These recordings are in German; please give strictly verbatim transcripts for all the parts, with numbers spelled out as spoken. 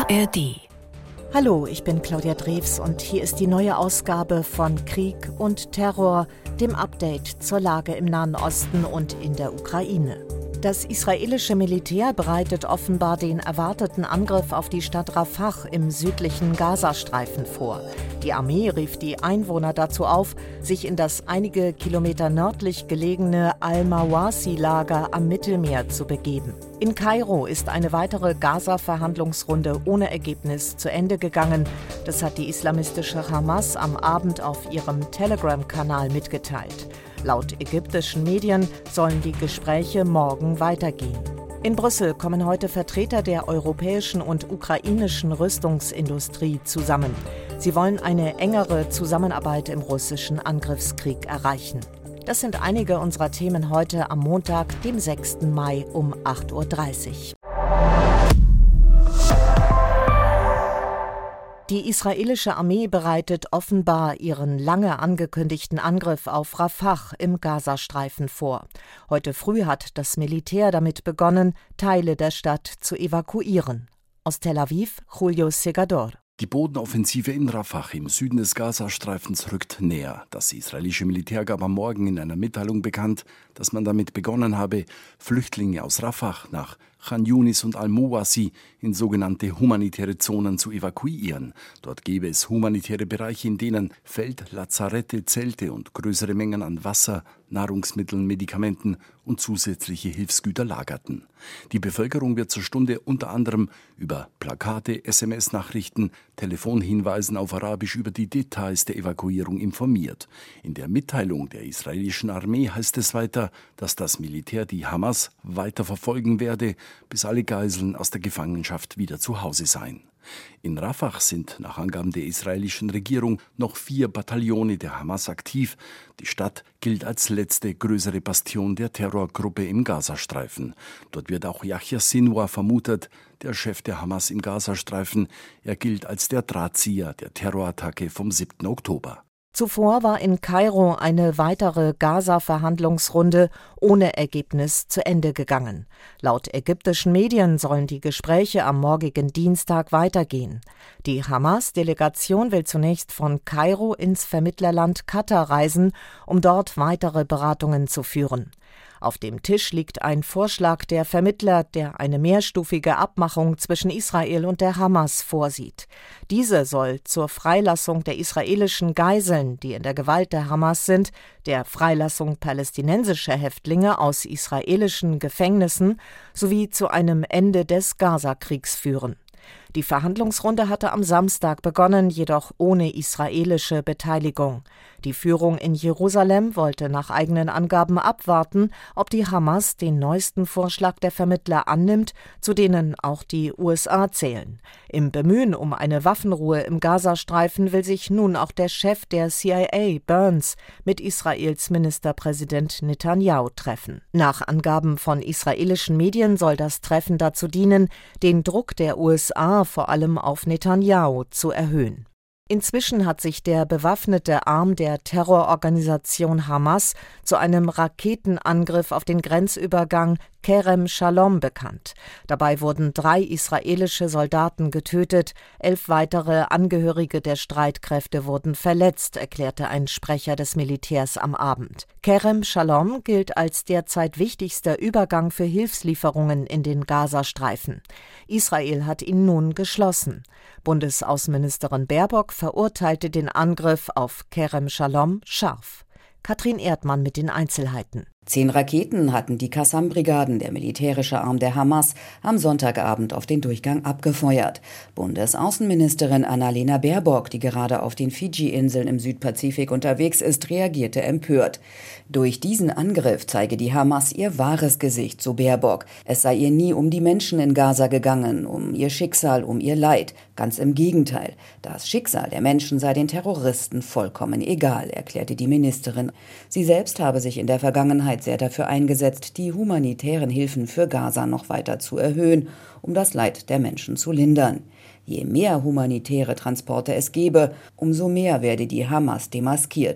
A R D. Hallo, ich bin Claudia Drews und hier ist die neue Ausgabe von Krieg und Terror, dem Update zur Lage im Nahen Osten und in der Ukraine. Das israelische Militär bereitet offenbar den erwarteten Angriff auf die Stadt Rafah im südlichen Gazastreifen vor. Die Armee rief die Einwohner dazu auf, sich in das einige Kilometer nördlich gelegene Al-Mawasi-Lager am Mittelmeer zu begeben. In Kairo ist eine weitere Gaza-Verhandlungsrunde ohne Ergebnis zu Ende gegangen. Das hat die islamistische Hamas am Abend auf ihrem Telegram-Kanal mitgeteilt. Laut ägyptischen Medien sollen die Gespräche morgen weitergehen. In Brüssel kommen heute Vertreter der europäischen und ukrainischen Rüstungsindustrie zusammen. Sie wollen eine engere Zusammenarbeit im russischen Angriffskrieg erreichen. Das sind einige unserer Themen heute am Montag, dem sechsten Mai um acht Uhr dreißig. Die israelische Armee bereitet offenbar ihren lange angekündigten Angriff auf Rafah im Gazastreifen vor. Heute früh hat das Militär damit begonnen, Teile der Stadt zu evakuieren. Aus Tel Aviv, Julio Segador. Die Bodenoffensive in Rafah im Süden des Gazastreifens rückt näher. Das israelische Militär gab am Morgen in einer Mitteilung bekannt, dass man damit begonnen habe, Flüchtlinge aus Rafah nach Khan Yunis und Al-Mawasi in sogenannte humanitäre Zonen zu evakuieren. Dort gäbe es humanitäre Bereiche, in denen Feld-, Lazarette, Zelte und größere Mengen an Wasser, Nahrungsmitteln, Medikamenten und zusätzliche Hilfsgüter lagerten. Die Bevölkerung wird zur Stunde unter anderem über Plakate, S M S-Nachrichten, Telefonhinweisen auf Arabisch über die Details der Evakuierung informiert. In der Mitteilung der israelischen Armee heißt es weiter, dass das Militär die Hamas weiter verfolgen werde, bis alle Geiseln aus der Gefangenschaft wieder zu Hause seien. In Rafah sind nach Angaben der israelischen Regierung noch vier Bataillone der Hamas aktiv. Die Stadt gilt als letzte größere Bastion der Terrorgruppe im Gazastreifen. Dort wird auch Yahya Sinwar vermutet, der Chef der Hamas im Gazastreifen. Er gilt als der Drahtzieher der Terrorattacke vom siebten Oktober. Zuvor war in Kairo eine weitere Gaza-Verhandlungsrunde ohne Ergebnis zu Ende gegangen. Laut ägyptischen Medien sollen die Gespräche am morgigen Dienstag weitergehen. Die Hamas-Delegation will zunächst von Kairo ins Vermittlerland Katar reisen, um dort weitere Beratungen zu führen. Auf dem Tisch liegt ein Vorschlag der Vermittler, der eine mehrstufige Abmachung zwischen Israel und der Hamas vorsieht. Diese soll zur Freilassung der israelischen Geiseln, die in der Gewalt der Hamas sind, der Freilassung palästinensischer Häftlinge aus israelischen Gefängnissen sowie zu einem Ende des Gazakriegs führen. Die Verhandlungsrunde hatte am Samstag begonnen, jedoch ohne israelische Beteiligung. Die Führung in Jerusalem wollte nach eigenen Angaben abwarten, ob die Hamas den neuesten Vorschlag der Vermittler annimmt, zu denen auch die U S A zählen. Im Bemühen um eine Waffenruhe im Gazastreifen will sich nun auch der Chef der C I A, Burns, mit Israels Ministerpräsident Netanyahu treffen. Nach Angaben von israelischen Medien soll das Treffen dazu dienen, den Druck der U S A vor allem auf Netanyahu zu erhöhen. Inzwischen hat sich der bewaffnete Arm der Terrororganisation Hamas zu einem Raketenangriff auf den Grenzübergang Kerem Shalom bekannt. Dabei wurden drei israelische Soldaten getötet, elf weitere Angehörige der Streitkräfte wurden verletzt, erklärte ein Sprecher des Militärs am Abend. Kerem Shalom gilt als derzeit wichtigster Übergang für Hilfslieferungen in den Gazastreifen. Israel hat ihn nun geschlossen. Bundesaußenministerin Baerbock verurteilte den Angriff auf Kerem Shalom scharf. Katrin Erdmann mit den Einzelheiten. Zehn Raketen hatten die Qassam-Brigaden, der militärische Arm der Hamas, am Sonntagabend auf den Durchgang abgefeuert. Bundesaußenministerin Annalena Baerbock, die gerade auf den Fidschi-Inseln im Südpazifik unterwegs ist, reagierte empört. Durch diesen Angriff zeige die Hamas ihr wahres Gesicht, so Baerbock. Es sei ihr nie um die Menschen in Gaza gegangen, um ihr Schicksal, um ihr Leid. Ganz im Gegenteil. Das Schicksal der Menschen sei den Terroristen vollkommen egal, erklärte die Ministerin. Sie selbst habe sich in der Vergangenheit sehr dafür eingesetzt, die humanitären Hilfen für Gaza noch weiter zu erhöhen, um das Leid der Menschen zu lindern. Je mehr humanitäre Transporte es gebe, umso mehr werde die Hamas demaskiert.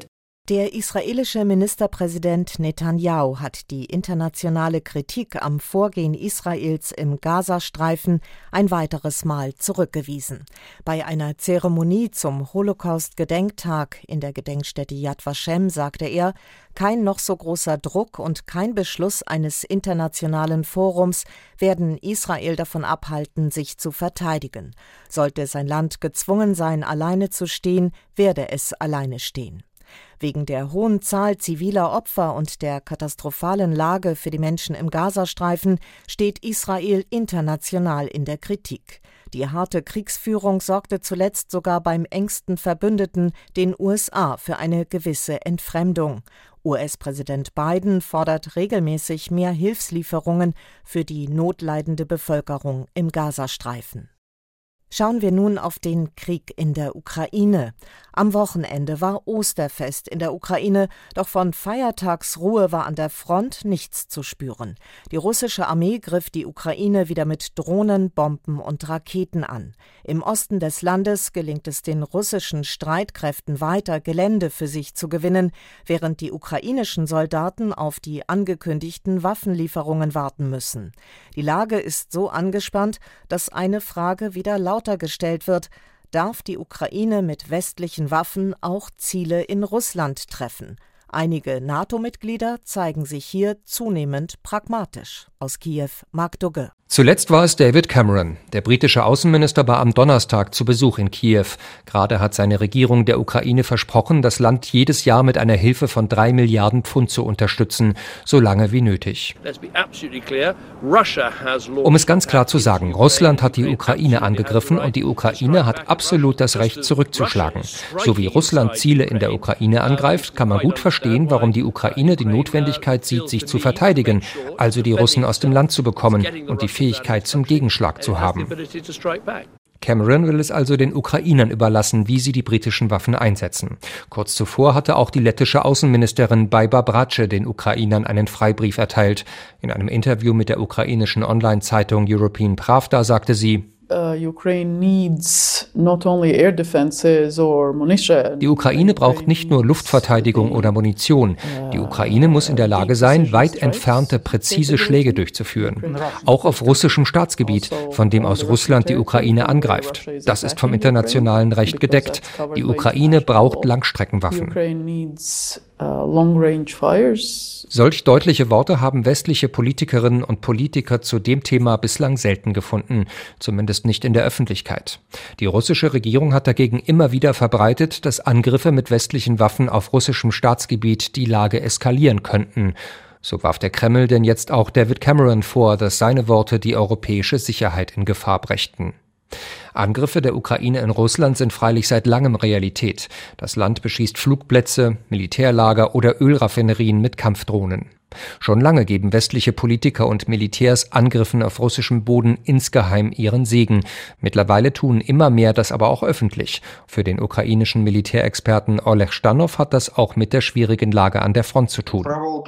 Der israelische Ministerpräsident Netanyahu hat die internationale Kritik am Vorgehen Israels im Gazastreifen ein weiteres Mal zurückgewiesen. Bei einer Zeremonie zum Holocaust-Gedenktag in der Gedenkstätte Yad Vashem sagte er, kein noch so großer Druck und kein Beschluss eines internationalen Forums werden Israel davon abhalten, sich zu verteidigen. Sollte sein Land gezwungen sein, alleine zu stehen, werde es alleine stehen. Wegen der hohen Zahl ziviler Opfer und der katastrophalen Lage für die Menschen im Gazastreifen steht Israel international in der Kritik. Die harte Kriegsführung sorgte zuletzt sogar beim engsten Verbündeten, den U S A, für eine gewisse Entfremdung. U S-Präsident Biden fordert regelmäßig mehr Hilfslieferungen für die notleidende Bevölkerung im Gazastreifen. Schauen wir nun auf den Krieg in der Ukraine. Am Wochenende war Osterfest in der Ukraine, doch von Feiertagsruhe war an der Front nichts zu spüren. Die russische Armee griff die Ukraine wieder mit Drohnen, Bomben und Raketen an. Im Osten des Landes gelingt es den russischen Streitkräften weiter, Gelände für sich zu gewinnen, während die ukrainischen Soldaten auf die angekündigten Waffenlieferungen warten müssen. Die Lage ist so angespannt, dass eine Frage wieder lauter gestellt wird: Darf die Ukraine mit westlichen Waffen auch Ziele in Russland treffen? Einige NATO-Mitglieder zeigen sich hier zunehmend pragmatisch. Aus Kiew, Mark Dugge. Zuletzt war es David Cameron. Der britische Außenminister war am Donnerstag zu Besuch in Kiew. Gerade hat seine Regierung der Ukraine versprochen, das Land jedes Jahr mit einer Hilfe von drei Milliarden Pfund zu unterstützen, so lange wie nötig. Um es ganz klar zu sagen, Russland hat die Ukraine angegriffen und die Ukraine hat absolut das Recht, zurückzuschlagen. So wie Russland Ziele in der Ukraine angreift, kann man gut verstehen, warum die Ukraine die Notwendigkeit sieht, sich zu verteidigen, also die Russen aus dem Land zu bekommen und die Fähigkeit zum Gegenschlag zu haben. Cameron will es also den Ukrainern überlassen, wie sie die britischen Waffen einsetzen. Kurz zuvor hatte auch die lettische Außenministerin Baiba Brace den Ukrainern einen Freibrief erteilt. In einem Interview mit der ukrainischen Online-Zeitung European Pravda sagte sie: Die Ukraine braucht nicht nur Luftverteidigung oder Munition. Die Ukraine muss in der Lage sein, weit entfernte, präzise Schläge durchzuführen. Auch auf russischem Staatsgebiet, von dem aus Russland die Ukraine angreift. Das ist vom internationalen Recht gedeckt. Die Ukraine braucht Langstreckenwaffen. Solch deutliche Worte haben westliche Politikerinnen und Politiker zu dem Thema bislang selten gefunden, zumindest nicht in der Öffentlichkeit. Die russische Regierung hat dagegen immer wieder verbreitet, dass Angriffe mit westlichen Waffen auf russischem Staatsgebiet die Lage eskalieren könnten. So warf der Kreml denn jetzt auch David Cameron vor, dass seine Worte die europäische Sicherheit in Gefahr brächten. Angriffe der Ukraine in Russland sind freilich seit langem Realität. Das Land beschießt Flugplätze, Militärlager oder Ölraffinerien mit Kampfdrohnen. Schon lange geben westliche Politiker und Militärs Angriffen auf russischem Boden insgeheim ihren Segen. Mittlerweile tun immer mehr das aber auch öffentlich. Für den ukrainischen Militärexperten Oleg Stanov hat das auch mit der schwierigen Lage an der Front zu tun.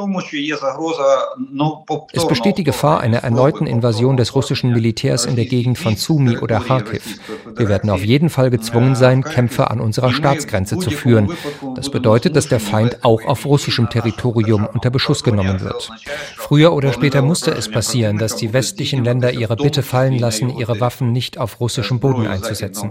Es besteht die Gefahr einer erneuten Invasion des russischen Militärs in der Gegend von Sumy oder Kharkiv. Wir werden auf jeden Fall gezwungen sein, Kämpfe an unserer Staatsgrenze zu führen. Das bedeutet, dass der Feind auch auf russischem Territorium unter Beschuss genommen wird. Früher oder später musste es passieren, dass die westlichen Länder ihre Bitte fallen lassen, ihre Waffen nicht auf russischem Boden einzusetzen.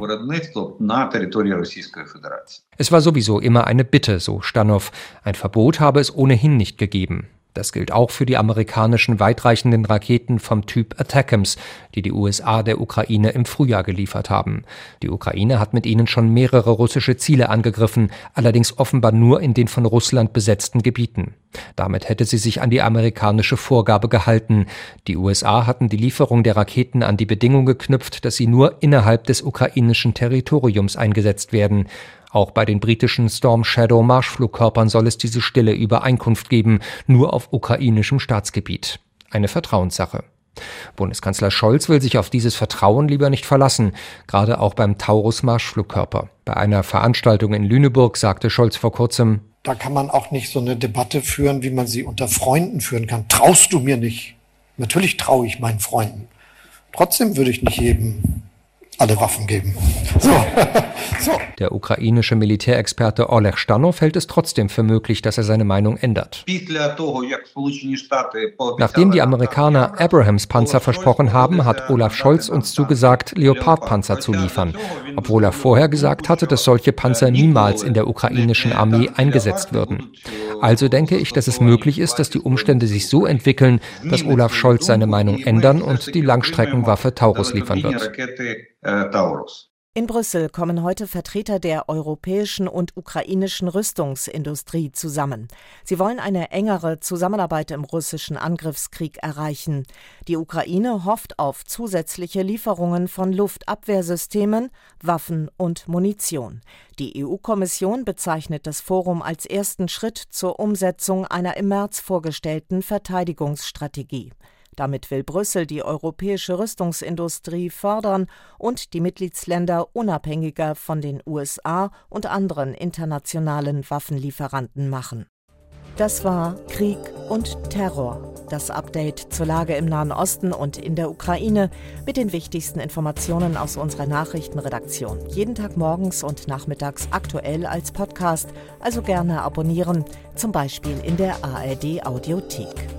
Es war sowieso immer eine Bitte, so Stanov. Ein Verbot habe es ohnehin nicht gegeben. Das gilt auch für die amerikanischen weitreichenden Raketen vom Typ Attackams, die die U S A der Ukraine im Frühjahr geliefert haben. Die Ukraine hat mit ihnen schon mehrere russische Ziele angegriffen, allerdings offenbar nur in den von Russland besetzten Gebieten. Damit hätte sie sich an die amerikanische Vorgabe gehalten. Die U S A hatten die Lieferung der Raketen an die Bedingung geknüpft, dass sie nur innerhalb des ukrainischen Territoriums eingesetzt werden. Auch bei den britischen Storm Shadow Marschflugkörpern soll es diese stille Übereinkunft geben, nur auf ukrainischem Staatsgebiet. Eine Vertrauenssache. Bundeskanzler Scholz will sich auf dieses Vertrauen lieber nicht verlassen, gerade auch beim Taurus Marschflugkörper. Bei einer Veranstaltung in Lüneburg sagte Scholz vor kurzem: Da kann man auch nicht so eine Debatte führen, wie man sie unter Freunden führen kann. Traust du mir nicht? Natürlich traue ich meinen Freunden. Trotzdem würde ich nicht jedem alle Waffen geben. So. so. Der ukrainische Militärexperte Oleg Stanow hält es trotzdem für möglich, dass er seine Meinung ändert. Nachdem die Amerikaner Abrams-Panzer versprochen haben, hat Olaf Scholz uns zugesagt, Leopard-Panzer zu liefern, obwohl er vorher gesagt hatte, dass solche Panzer niemals in der ukrainischen Armee eingesetzt würden. Also denke ich, dass es möglich ist, dass die Umstände sich so entwickeln, dass Olaf Scholz seine Meinung ändern und die Langstreckenwaffe Taurus liefern wird. In Brüssel kommen heute Vertreter der europäischen und ukrainischen Rüstungsindustrie zusammen. Sie wollen eine engere Zusammenarbeit im russischen Angriffskrieg erreichen. Die Ukraine hofft auf zusätzliche Lieferungen von Luftabwehrsystemen, Waffen und Munition. Die E U-Kommission bezeichnet das Forum als ersten Schritt zur Umsetzung einer im März vorgestellten Verteidigungsstrategie. Damit will Brüssel die europäische Rüstungsindustrie fördern und die Mitgliedsländer unabhängiger von den U S A und anderen internationalen Waffenlieferanten machen. Das war Krieg und Terror. Das Update zur Lage im Nahen Osten und in der Ukraine mit den wichtigsten Informationen aus unserer Nachrichtenredaktion. Jeden Tag morgens und nachmittags aktuell als Podcast, also gerne abonnieren, zum Beispiel in der A R D Audiothek.